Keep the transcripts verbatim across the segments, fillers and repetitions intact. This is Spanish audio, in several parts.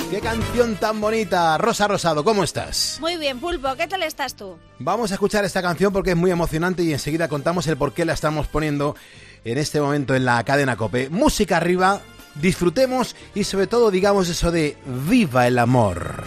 ¡Qué canción tan bonita! Rosa Rosado, ¿cómo estás? Muy bien, Pulpo, ¿qué tal estás tú? Vamos a escuchar esta canción porque es muy emocionante y enseguida contamos el por qué la estamos poniendo en este momento en la cadena COPE. Música arriba, disfrutemos y sobre todo digamos eso de ¡viva el amor!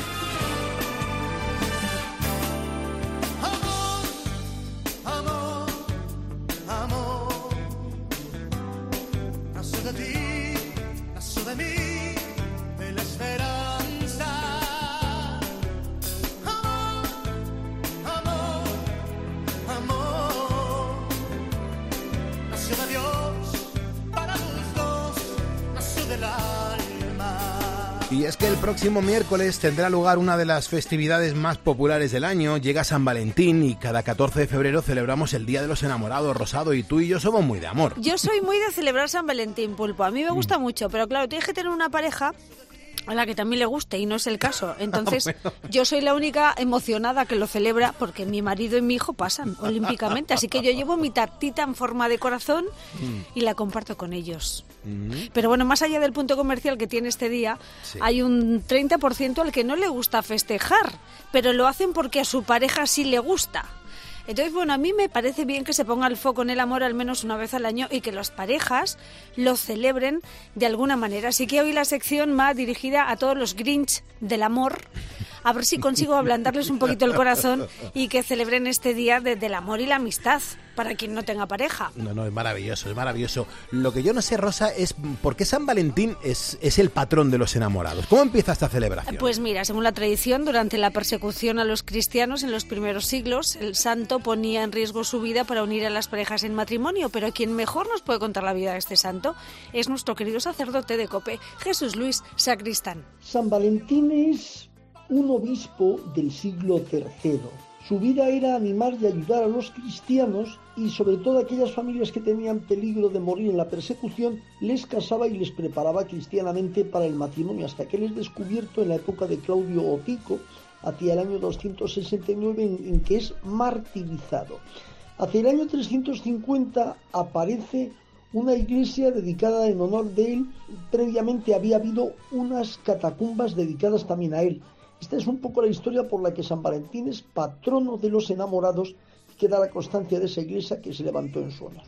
Y es que el próximo miércoles tendrá lugar una de las festividades más populares del año. Llega San Valentín y cada catorce de febrero celebramos el Día de los Enamorados, Rosado, y tú y yo somos muy de amor. Yo soy muy de celebrar San Valentín, Pulpo. A mí me gusta mm. mucho, pero claro, tienes que tener una pareja a la que también le guste y no es el caso. Entonces, bueno. Yo soy la única emocionada que lo celebra porque mi marido y mi hijo pasan olímpicamente. Así que yo llevo mi tartita en forma de corazón mm. y la comparto con ellos. Mm. Pero bueno, más allá del punto comercial que tiene este día, sí. Hay un treinta por ciento al que no le gusta festejar, pero lo hacen porque a su pareja sí le gusta. Entonces, bueno, a mí me parece bien que se ponga el foco en el amor al menos una vez al año y que las parejas lo celebren de alguna manera. Así que hoy la sección va dirigida a todos los Grinch del amor, a ver si consigo ablandarles un poquito el corazón y que celebren este día de, del amor y la amistad para quien no tenga pareja. No, no, es maravilloso, es maravilloso. Lo que yo no sé, Rosa, es por qué San Valentín es, es el patrón de los enamorados. ¿Cómo empieza esta celebración? Pues mira, según la tradición, durante la persecución a los cristianos en los primeros siglos, el santo ponía en riesgo su vida para unir a las parejas en matrimonio, pero quien mejor nos puede contar la vida de este santo es nuestro querido sacerdote de COPE, Jesús Luis Sacristán. San Valentín es un obispo del siglo tercero. Su vida era animar y ayudar a los cristianos y sobre todo a aquellas familias que tenían peligro de morir en la persecución, les casaba y les preparaba cristianamente para el matrimonio, hasta que él es descubierto en la época de Claudio Otico, hacia el año doscientos sesenta y nueve, en, en que es martirizado. Hacia el año trescientos cincuenta aparece una iglesia dedicada en honor de él. Previamente había habido unas catacumbas dedicadas también a él. Esta es un poco la historia por la que San Valentín es patrono de los enamorados y que da la constancia de esa iglesia que se levantó en su honor.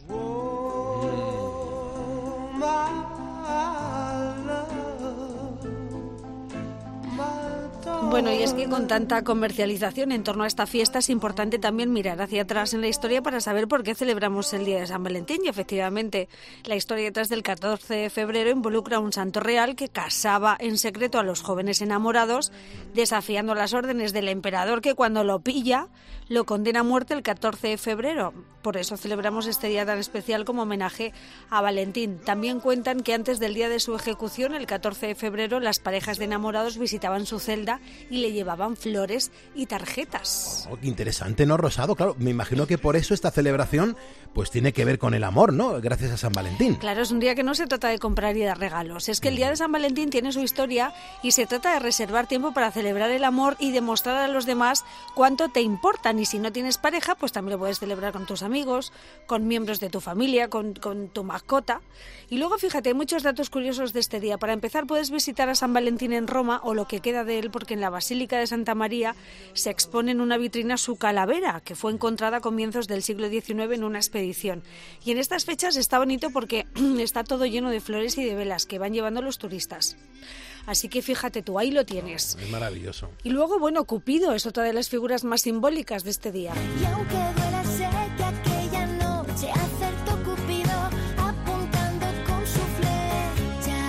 Bueno, y es que con tanta comercialización en torno a esta fiesta es importante también mirar hacia atrás en la historia para saber por qué celebramos el Día de San Valentín. Y efectivamente, la historia detrás del catorce de febrero involucra a un santo real que casaba en secreto a los jóvenes enamorados, desafiando las órdenes del emperador, que cuando lo pilla lo condena a muerte el catorce de febrero. Por eso celebramos este día tan especial como homenaje a Valentín. También cuentan que antes del día de su ejecución, el catorce de febrero, las parejas de enamorados visitaban su celda y le llevaban flores y tarjetas. Oh, qué interesante, ¿no, Rosado? Claro, me imagino que por eso esta celebración pues tiene que ver con el amor, ¿no? Gracias a San Valentín. Claro, es un día que no se trata de comprar y dar regalos. Es que el día de San Valentín tiene su historia y se trata de reservar tiempo para celebrar el amor y demostrar a los demás cuánto te importan. Y si no tienes pareja, pues también lo puedes celebrar con tus amigos, con miembros de tu familia, con, con tu mascota. Y luego, fíjate, hay muchos datos curiosos de este día. Para empezar, puedes visitar a San Valentín en Roma o lo que queda de él, porque en la Basílica de Santa María se expone en una vitrina su calavera, que fue encontrada a comienzos del siglo diecinueve en una expedición. Y en estas fechas está bonito porque está todo lleno de flores y de velas que van llevando los turistas. Así que fíjate tú, ahí lo tienes. Es maravilloso. Y luego, bueno, Cupido es otra de las figuras más simbólicas de este día. Y aunque duela, sé que aquella noche acertó Cupido apuntando con su flecha.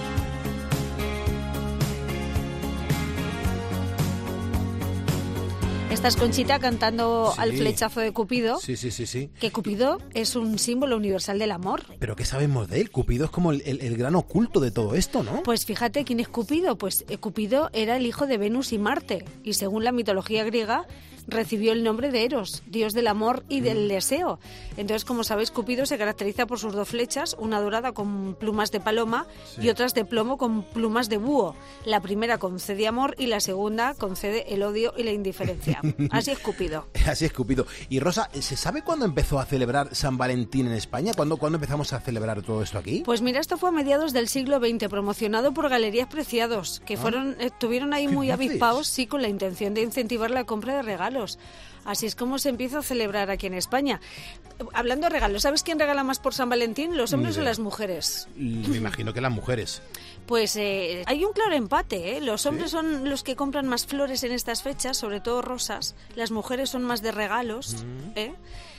Esta es Conchita cantando Sí. al flechazo de Cupido. Sí, sí, sí, sí. Que Cupido es un símbolo universal del amor. Pero ¿qué sabemos de él? Cupido es como el, el, el gran oculto de todo esto, ¿no? Pues fíjate, ¿quién es Cupido? Pues eh, Cupido era el hijo de Venus y Marte. Y según la mitología griega, recibió el nombre de Eros, dios del amor y del deseo. Entonces, como sabéis, Cupido se caracteriza por sus dos flechas, una dorada con plumas de paloma sí. y otras de plomo con plumas de búho. La primera concede amor y la segunda concede el odio y la indiferencia. Así es Cupido. Así es Cupido. Y Rosa, ¿se sabe cuándo empezó a celebrar San Valentín en España? ¿Cuándo, ¿cuándo empezamos a celebrar todo esto aquí? Pues mira, esto fue a mediados del siglo veinte, promocionado por Galerías Preciados, que fueron ah. estuvieron ahí muy avispados, sí, con la intención de incentivar la compra de regalos. Así es como se empieza a celebrar aquí en España. Hablando de regalos, ¿sabes quién regala más por San Valentín? ¿Los hombres o las mujeres? Me imagino que las mujeres. Pues eh, hay un claro empate, ¿eh? Los hombres ¿Sí? son los que compran más flores en estas fechas, sobre todo rosas. Las mujeres son más de regalos, mm. ¿eh?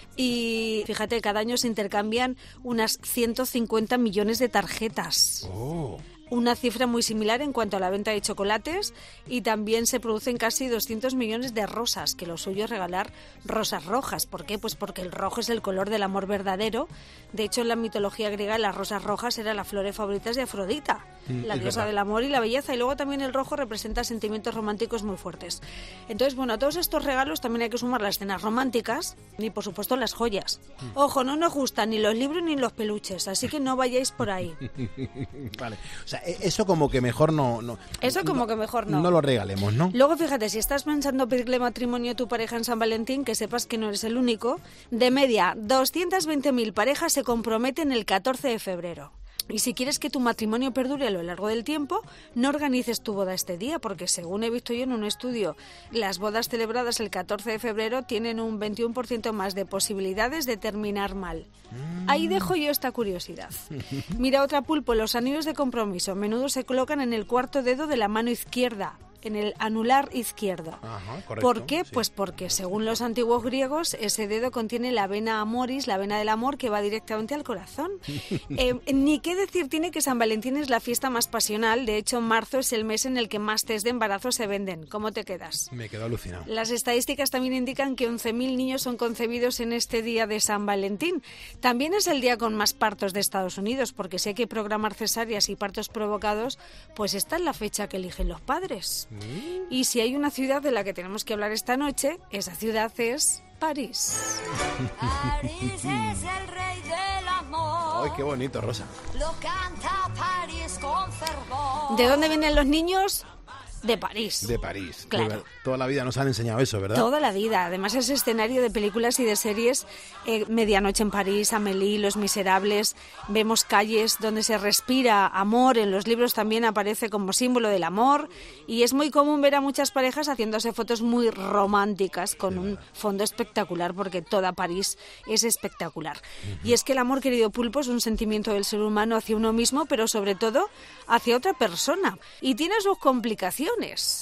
Y fíjate, cada año se intercambian unas ciento cincuenta millones de tarjetas. Oh. Una cifra muy similar en cuanto a la venta de chocolates, y también se producen casi doscientos millones de rosas, que lo suyo es regalar rosas rojas. ¿Por qué? Pues porque el rojo es el color del amor verdadero. De hecho, en la mitología griega las rosas rojas eran las flores favoritas de Afrodita, mm, la diosa verdad. del amor y la belleza, y luego también el rojo representa sentimientos románticos muy fuertes. Entonces, bueno, a todos estos regalos también hay que sumar las escenas románticas y, por supuesto, las joyas. Mm. Ojo, no nos gustan ni los libros ni los peluches, así que no vayáis por ahí. Vale, o sea, eso como que mejor no... no eso como no, que mejor no. No lo regalemos, ¿no? Luego, fíjate, si estás pensando pedirle matrimonio a tu pareja en San Valentín, que sepas que no eres el único. De media, doscientas veinte mil parejas se comprometen el catorce de febrero. Y si quieres que tu matrimonio perdure a lo largo del tiempo, no organices tu boda este día, porque según he visto yo en un estudio, las bodas celebradas el catorce de febrero tienen un veintiuno por ciento más de posibilidades de terminar mal. Ahí dejo yo esta curiosidad. Mira otra, Pulpo, los anillos de compromiso a menudo se colocan en el cuarto dedo de la mano izquierda, en el anular izquierdo. Ajá, correcto, ¿Por qué? Sí. Pues porque según los antiguos griegos, ese dedo contiene la vena amoris, la vena del amor, que va directamente al corazón. eh, ni qué decir tiene que San Valentín es la fiesta más pasional. De hecho, marzo es el mes en el que más test de embarazo se venden. ¿Cómo te quedas? Me quedo alucinado. Las estadísticas también indican que once mil niños son concebidos en este día de San Valentín. También es el día con más partos de Estados Unidos, porque si hay que programar cesáreas y partos provocados, pues esta es la fecha que eligen los padres. Y si hay una ciudad de la que tenemos que hablar esta noche, esa ciudad es París. París es el rey del amor. ¡Ay, qué bonito, Rosa! Lo canta París con fervor. ¿De dónde vienen los niños? De París. De París. Claro. Toda la vida nos han enseñado eso, ¿verdad? Toda la vida. Además es escenario de películas y de series. eh, Medianoche en París, Amélie, Los Miserables. Vemos calles donde se respira amor. En los libros también aparece como símbolo del amor. Y es muy común ver a muchas parejas haciéndose fotos muy románticas con un fondo espectacular, porque toda París es espectacular. Uh-huh. Y es que el amor, querido Pulpo, es un sentimiento del ser humano hacia uno mismo, pero sobre todo hacia otra persona. Y tiene sus complicaciones.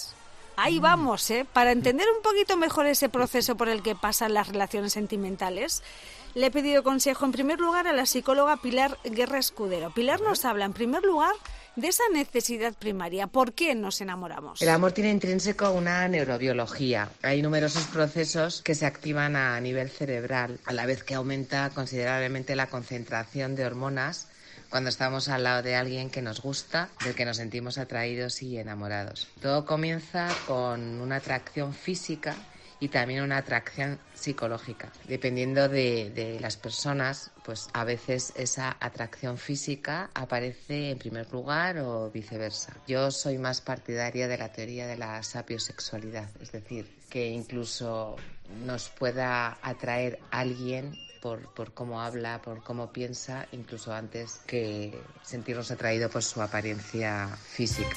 Ahí vamos, ¿eh? Para entender un poquito mejor ese proceso por el que pasan las relaciones sentimentales, le he pedido consejo en primer lugar a la psicóloga Pilar Guerra Escudero. Pilar nos habla en primer lugar de esa necesidad primaria. ¿Por qué nos enamoramos? El amor tiene intrínseco una neurobiología. Hay numerosos procesos que se activan a nivel cerebral, a la vez que aumenta considerablemente la concentración de hormonas cuando estamos al lado de alguien que nos gusta, del que nos sentimos atraídos y enamorados. Todo comienza con una atracción física y también una atracción psicológica. Dependiendo de, de las personas, pues a veces esa atracción física aparece en primer lugar o viceversa. Yo soy más partidaria de la teoría de la sapiosexualidad, es decir, que incluso nos pueda atraer alguien Por, por cómo habla, por cómo piensa, incluso antes que sentirnos atraídos por su apariencia física.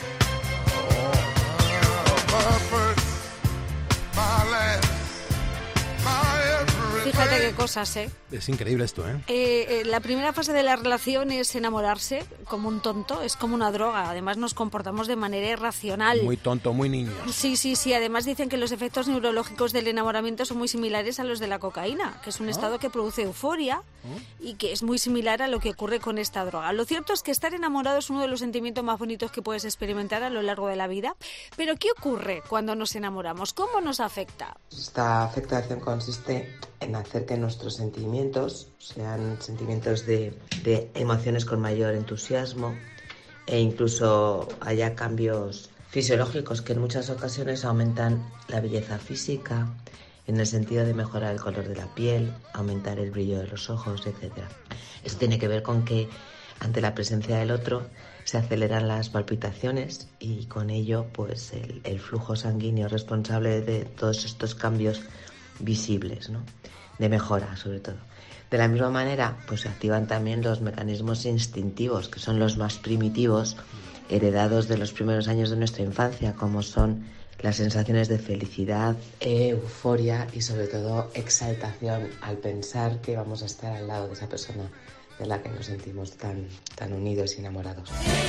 Fíjate qué cosas, ¿eh? Es increíble esto, ¿eh? Eh, eh, La primera fase de la relación es enamorarse como un tonto, es como una droga. Además nos comportamos de manera irracional. Muy tonto, muy niño. Sí, sí, sí. Además dicen que los efectos neurológicos del enamoramiento son muy similares a los de la cocaína, que es un ¿Ah? estado que produce euforia ¿Ah? y que es muy similar a lo que ocurre con esta droga. Lo cierto es que estar enamorado es uno de los sentimientos más bonitos que puedes experimentar a lo largo de la vida. Pero ¿qué ocurre cuando nos enamoramos? ¿Cómo nos afecta? Esta afectación consiste en hacer que nuestros sentimientos sean sentimientos de, de emociones con mayor entusiasmo, e incluso haya cambios fisiológicos que en muchas ocasiones aumentan la belleza física, en el sentido de mejorar el color de la piel, aumentar el brillo de los ojos, etcétera. Esto tiene que ver con que ante la presencia del otro se aceleran las palpitaciones y con ello pues el, el flujo sanguíneo responsable de todos estos cambios visibles, ¿no? De mejora sobre todo. De la misma manera pues se activan también los mecanismos instintivos, que son los más primitivos, heredados de los primeros años de nuestra infancia, como son las sensaciones de felicidad, euforia y sobre todo exaltación al pensar que vamos a estar al lado de esa persona de la que nos sentimos tan, tan unidos y enamorados.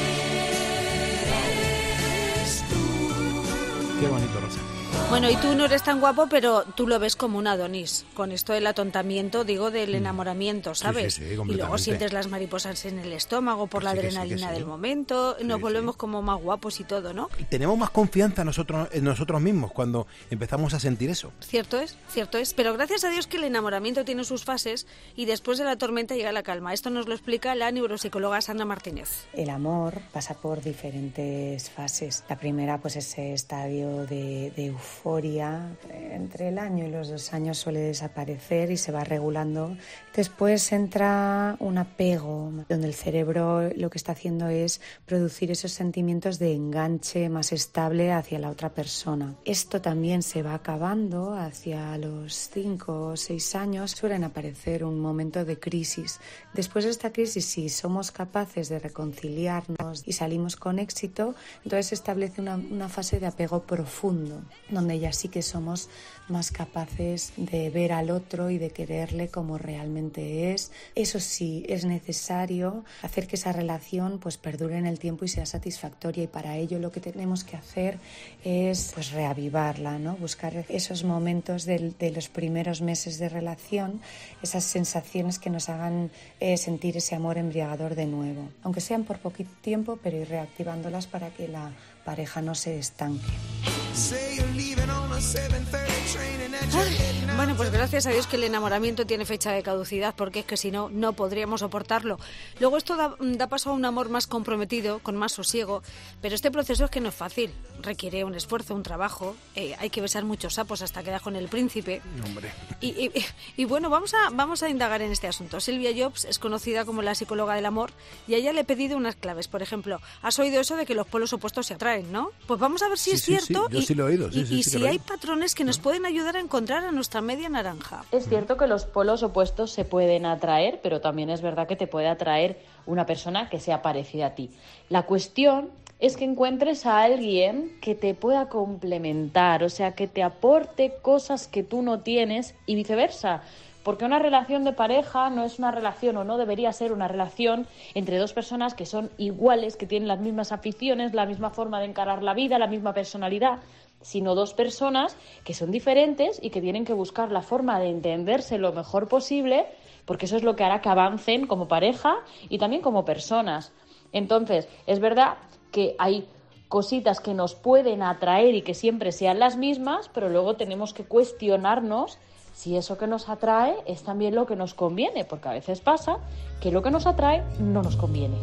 Qué bonito, Rosa. Bueno, y tú no eres tan guapo, pero tú lo ves como un Adonis. Con esto del atontamiento, digo, del enamoramiento, ¿sabes? Sí, sí, sí, y luego sientes las mariposas en el estómago por Que la sí, que adrenalina sí, que sí. del momento. Nos Sí, volvemos sí. como más guapos y todo, ¿no? Y tenemos más confianza nosotros, en nosotros mismos cuando empezamos a sentir eso. Cierto es, cierto es. Pero gracias a Dios que el enamoramiento tiene sus fases y después de la tormenta llega la calma. Esto nos lo explica la neuropsicóloga Sandra Martínez. El amor pasa por diferentes fases. La primera, pues ese estadio de, de euforia. Entre el año y los dos años suele desaparecer y se va regulando. Después entra un apego, donde el cerebro lo que está haciendo es producir esos sentimientos de enganche más estable hacia la otra persona. Esto también se va acabando hacia los cinco o seis años. Suelen aparecer un momento de crisis. Después de esta crisis, si somos capaces de reconciliarnos y salimos con éxito, entonces se establece una, una fase de apego profundo, donde ya sí que somos más capaces de ver al otro y de quererle como realmente es. Eso sí, es necesario hacer que esa relación pues perdure en el tiempo y sea satisfactoria, y para ello lo que tenemos que hacer es pues reavivarla, ¿no? Buscar esos momentos de, de los primeros meses de relación, esas sensaciones que nos hagan eh, sentir ese amor embriagador de nuevo, aunque sean por poquito tiempo, pero ir reactivándolas para que la pareja no se estanque. Ay, bueno, pues gracias a Dios que el enamoramiento tiene fecha de caducidad, porque es que si no, no podríamos soportarlo. Luego esto da, da paso a un amor más comprometido, con más sosiego, pero este proceso es que no es fácil. Requiere un esfuerzo, un trabajo, eh, hay que besar muchos sapos hasta quedar con el príncipe. Hombre. Y, y, y bueno, vamos a, vamos a indagar en este asunto. Silvia Jobs es conocida como la psicóloga del amor y a ella le he pedido unas claves. Por ejemplo, has oído eso de que los polos opuestos se atraen, ¿no? Pues vamos a ver si Sí, es sí, cierto sí, yo y, sí lo he oído, sí, y, sí, y sí que si lo he hay oído. patrones que nos pueden ayudar a encontrar a nuestra media naranja. Es cierto que los polos opuestos se pueden atraer, pero también es verdad que te puede atraer una persona que sea parecida a ti. La cuestión es que encuentres a alguien que te pueda complementar, o sea, que te aporte cosas que tú no tienes y viceversa. Porque una relación de pareja no es una relación, o no debería ser una relación entre dos personas que son iguales, que tienen las mismas aficiones, la misma forma de encarar la vida, la misma personalidad, sino dos personas que son diferentes y que tienen que buscar la forma de entenderse lo mejor posible, porque eso es lo que hará que avancen como pareja y también como personas. Entonces, es verdad que hay cositas que nos pueden atraer y que siempre sean las mismas, pero luego tenemos que cuestionarnos si eso que nos atrae es también lo que nos conviene, porque a veces pasa que lo que nos atrae no nos conviene.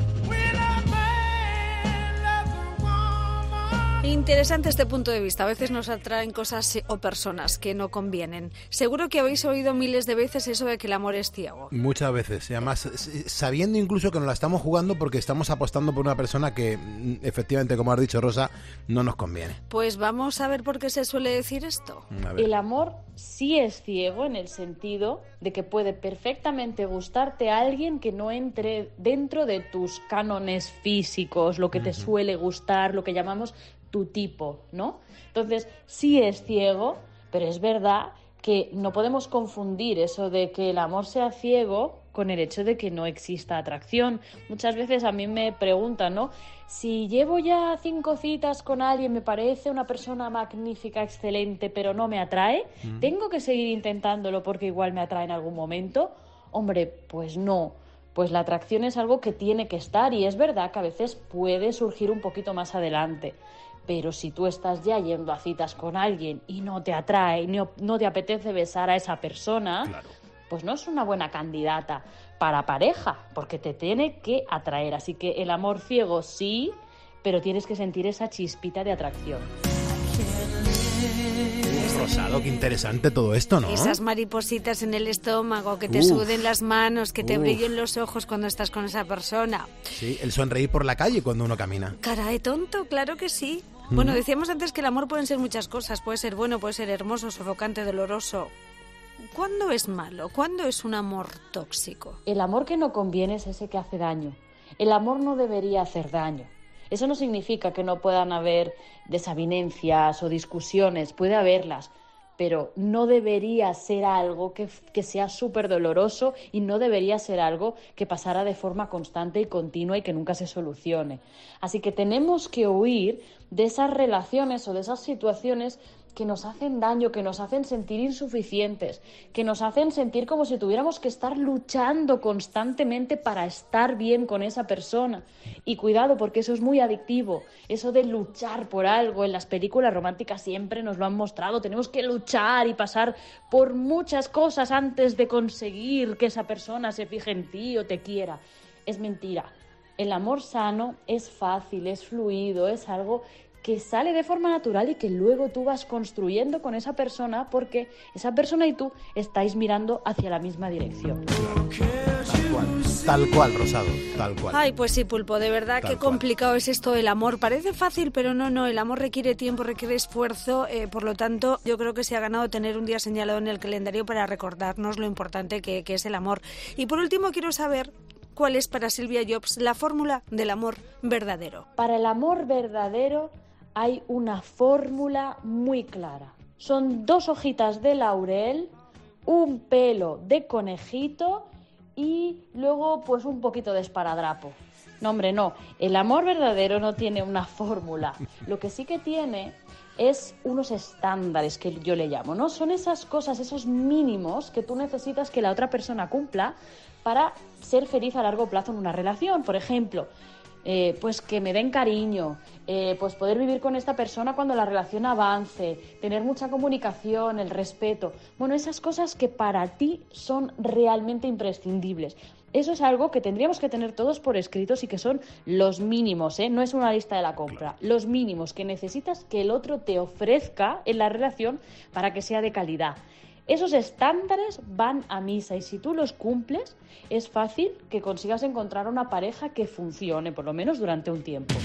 Interesante este punto de vista. A veces nos atraen cosas o personas que no convienen. Seguro que habéis oído miles de veces eso de que el amor es ciego. Muchas veces, y además sabiendo incluso que nos la estamos jugando porque estamos apostando por una persona que efectivamente, como has dicho, Rosa, no nos conviene. Pues vamos a ver por qué se suele decir esto. A ver. El amor sí es ciego en el sentido de que puede perfectamente gustarte a alguien que no entre dentro de tus cánones físicos, lo que te suele gustar, lo que llamamos tu tipo, ¿no? Entonces, sí es ciego, pero es verdad que no podemos confundir eso de que el amor sea ciego con el hecho de que no exista atracción. Muchas veces a mí me preguntan, ¿no? Si llevo ya cinco citas con alguien, me parece una persona magnífica, excelente, pero no me atrae, mm. ¿tengo que seguir intentándolo porque igual me atrae en algún momento? Hombre, pues no. Pues la atracción es algo que tiene que estar y es verdad que a veces puede surgir un poquito más adelante. Pero si tú estás ya yendo a citas con alguien y no te atrae, no, no te apetece besar a esa persona, claro, pues no es una buena candidata para pareja, porque te tiene que atraer. Así que el amor ciego sí, pero tienes que sentir esa chispita de atracción. Rosado, qué interesante todo esto, ¿no? Esas maripositas en el estómago, que te Uf. suden las manos, que te Uf. brillen los ojos cuando estás con esa persona. Sí, el sonreír por la calle cuando uno camina. Cara de tonto, claro que sí. Mm. Bueno, decíamos antes que el amor pueden ser muchas cosas. Puede ser bueno, puede ser hermoso, sofocante, doloroso. ¿Cuándo es malo? ¿Cuándo es un amor tóxico? El amor que no conviene es ese que hace daño. El amor no debería hacer daño. Eso no significa que no puedan haber desavenencias o discusiones, puede haberlas, pero no debería ser algo que, que sea súper doloroso y no debería ser algo que pasara de forma constante y continua y que nunca se solucione. Así que tenemos que huir de esas relaciones o de esas situaciones que nos hacen daño, que nos hacen sentir insuficientes, que nos hacen sentir como si tuviéramos que estar luchando constantemente para estar bien con esa persona. Y cuidado, porque eso es muy adictivo, eso de luchar por algo. En las películas románticas siempre nos lo han mostrado, tenemos que luchar y pasar por muchas cosas antes de conseguir que esa persona se fije en ti o te quiera. Es mentira. El amor sano es fácil, es fluido, es algo que sale de forma natural y que luego tú vas construyendo con esa persona porque esa persona y tú estáis mirando hacia la misma dirección. Tal cual, tal cual, Rosado, tal cual. Ay, pues sí, Pulpo, de verdad Tal qué cual. complicado es esto del amor. Parece fácil, pero no, no, el amor requiere tiempo, requiere esfuerzo, eh, por lo tanto yo creo que se ha ganado tener un día señalado en el calendario para recordarnos lo importante que, que es el amor. Y por último quiero saber cuál es para Silvia Jobs la fórmula del amor verdadero. Para el amor verdadero hay una fórmula muy clara. Son dos hojitas de laurel, un pelo de conejito y luego pues un poquito de esparadrapo. No, hombre, no. El amor verdadero no tiene una fórmula. Lo que sí que tiene es unos estándares que yo le llamo, ¿no? Son esas cosas, esos mínimos que tú necesitas que la otra persona cumpla para ser feliz a largo plazo en una relación. Por ejemplo, Eh, pues que me den cariño, eh, pues poder vivir con esta persona cuando la relación avance, tener mucha comunicación, el respeto. Bueno, esas cosas que para ti son realmente imprescindibles. Eso es algo que tendríamos que tener todos por escritos y que son los mínimos, ¿eh? No es una lista de la compra. Los mínimos que necesitas que el otro te ofrezca en la relación para que sea de calidad. Esos estándares van a misa y si tú los cumples, es fácil que consigas encontrar una pareja que funcione, por lo menos durante un tiempo.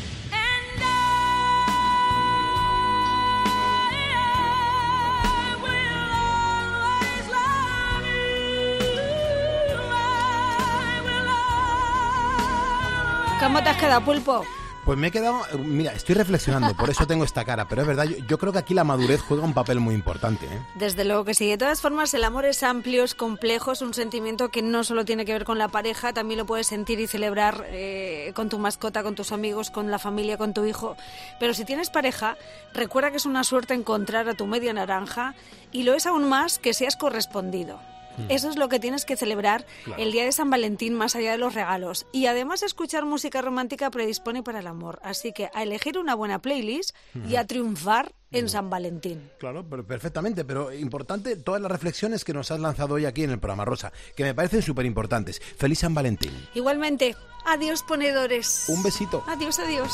¿Cómo te has quedado, Pulpo? Pues me he quedado, mira, estoy reflexionando, por eso tengo esta cara, pero es verdad, yo, yo creo que aquí la madurez juega un papel muy importante, ¿eh? Desde luego que sí. De todas formas, el amor es amplio, es complejo, es un sentimiento que no solo tiene que ver con la pareja, también lo puedes sentir y celebrar eh, con tu mascota, con tus amigos, con la familia, con tu hijo. Pero si tienes pareja, recuerda que es una suerte encontrar a tu media naranja y lo es aún más que seas correspondido. Eso es lo que tienes que celebrar Claro. el día de San Valentín, más allá de los regalos. Y además escuchar música romántica predispone para el amor. Así que a elegir una buena playlist y a triunfar en San Valentín. Claro, pero perfectamente, pero importante todas las reflexiones que nos has lanzado hoy aquí en el programa, Rosa, que me parecen súper importantes. Feliz San Valentín. Igualmente, adiós ponedores. Un besito. Adiós, adiós.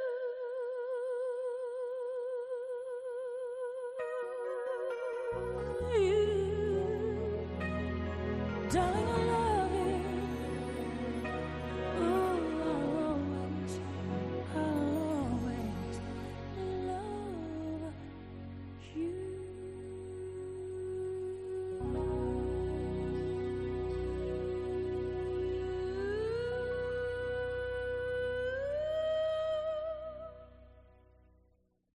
You